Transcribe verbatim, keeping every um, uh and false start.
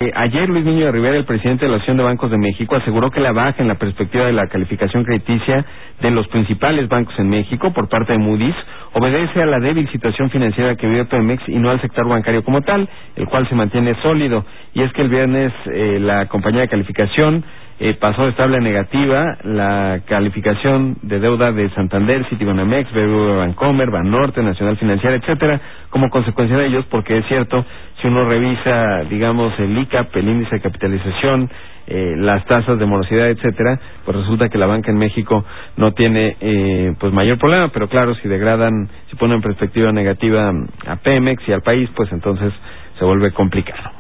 Eh, ayer Luis Niño de Rivera, el presidente de la Asociación de Bancos de México, aseguró que la baja en la perspectiva de la calificación crediticia de los principales bancos en México por parte de Moody's obedece a la débil situación financiera que vive Pemex y no al sector bancario como tal, el cual se mantiene sólido. Y es que el viernes eh, la compañía de calificación eh, pasó de estable a negativa la calificación de deuda de Santander, Citibanamex, B B V A Bancomer, Banorte, Nacional Financiera, etcétera, como consecuencia de ellos, porque es cierto, si uno revisa, digamos, el I C A P, el índice de capitalización, eh, las tasas de morosidad, etcétera, pues resulta que la banca en México no tiene eh, pues mayor problema, pero claro, si degradan, si ponen en perspectiva negativa a Pemex y al país, pues entonces se vuelve complicado.